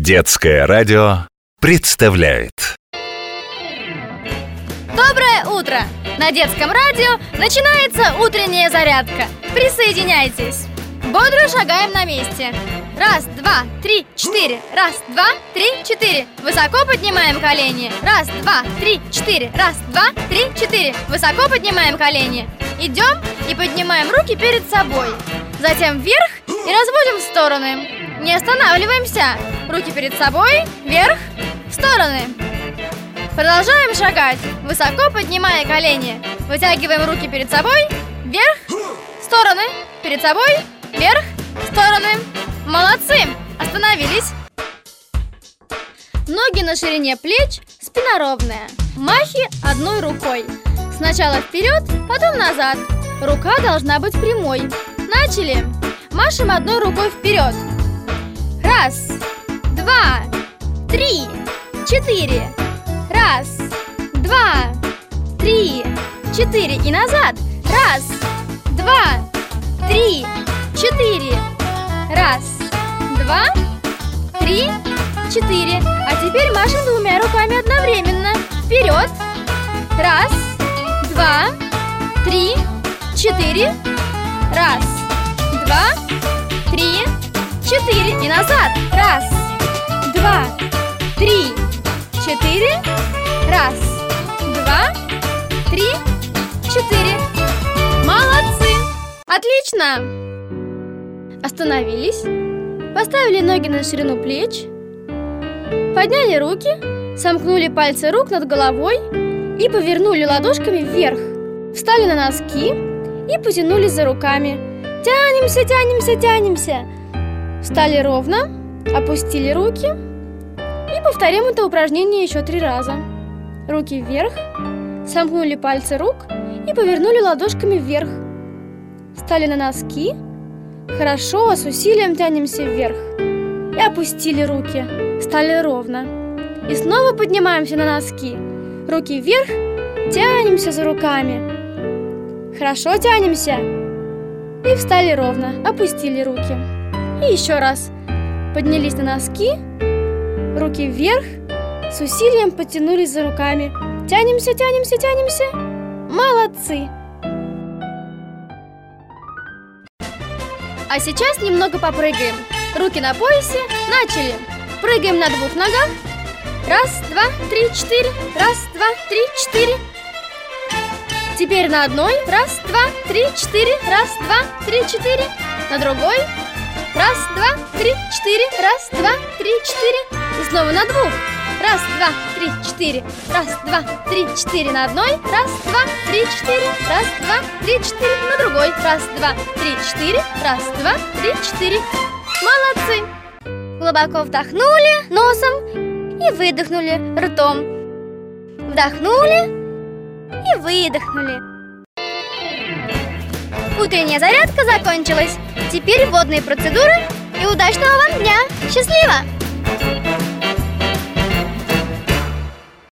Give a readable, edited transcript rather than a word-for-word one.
Детское радио представляет. Доброе утро! На детском радио начинается утренняя зарядка. Присоединяйтесь! Бодро шагаем на месте. Раз, два, три, четыре. Раз, два, три, четыре. Высоко поднимаем колени. Раз, два, три, четыре. Раз, два, три, четыре. Высоко поднимаем колени. Идем и поднимаем руки перед собой. Затем вверх и разводим в стороны. Не останавливаемся. Руки перед собой, вверх, в стороны. Продолжаем шагать, высоко поднимая колени. Вытягиваем руки перед собой, вверх, в стороны, перед собой, вверх, в стороны. Молодцы! Остановились. Ноги на ширине плеч, спина ровная. Махи одной рукой. Сначала вперед, потом назад. Рука должна быть прямой. Начали. Машем одной рукой вперед. Раз, два, три, четыре. Раз, два, три, четыре. И назад. Раз, два, три, четыре. Раз, два, три, четыре. А теперь машем двумя руками одновременно. Вперед. Раз, два, три, четыре. Раз, два, три, четыре. И назад. Раз, два, три, четыре. Раз, два, три, четыре. Молодцы! Отлично! Остановились. Поставили ноги на ширину плеч. Подняли руки. Сомкнули пальцы рук над головой и повернули ладошками вверх. Встали на носки и потянулись за руками. Тянемся, тянемся, тянемся. Встали ровно. Опустили руки. И повторим это упражнение еще 3 раза. Руки вверх. Сомкнули пальцы рук и повернули ладошками вверх. Встали на носки. Хорошо, с усилием тянемся вверх. И опустили руки. Стали ровно. И снова поднимаемся на носки. Руки вверх. Тянемся за руками. Хорошо тянемся. И встали ровно. Опустили руки. И еще раз. Поднялись на носки. Руки вверх. С усилием потянулись за руками. Тянемся, тянемся, тянемся. Молодцы! А сейчас немного попрыгаем. Руки на поясе. Начали. Прыгаем на 2 ногах. Раз, два, три, четыре. Раз, два, три, четыре. Теперь на одной. Раз, два, три, четыре. Раз, два, три, четыре. На другой. Раз, два, три, четыре. Раз, два, три, четыре. И снова на 2. Раз, два, три, четыре. Раз, два, три, четыре на одной. Раз, два, три, четыре. Раз, два, три, четыре. На другой. Раз, два, три, четыре. Раз, два, три, четыре. Молодцы! Глубоко вдохнули носом и выдохнули ртом. Вдохнули и выдохнули. Утренняя зарядка закончилась. Теперь водные процедуры и удачного вам дня! Счастливо!